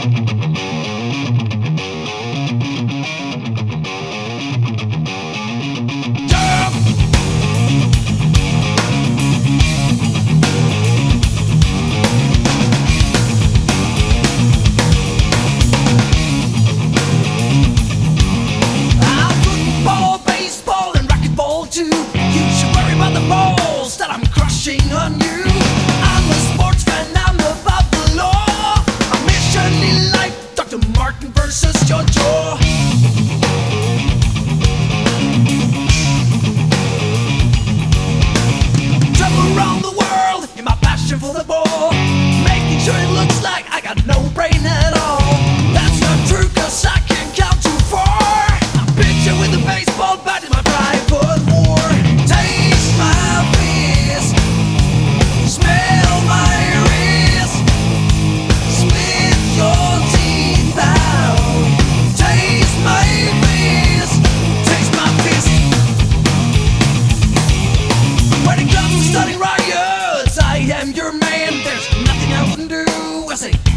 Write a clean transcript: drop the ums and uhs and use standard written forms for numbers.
On you, I'm a sports fan, I'm above the law. I'm mission in life, Dr. Martin versus your jaw. Travel around the world in my passion for the ball, making sure it looks like I got no brain at all. That's not true, cause I can't count too far. I picture with a baseball bat in my private war. Taste my fist, smell my wrist, spit your teeth out. Taste my fist, taste my fist. When it comes to starting riots, I am your man. There's nothing I wouldn't do. I say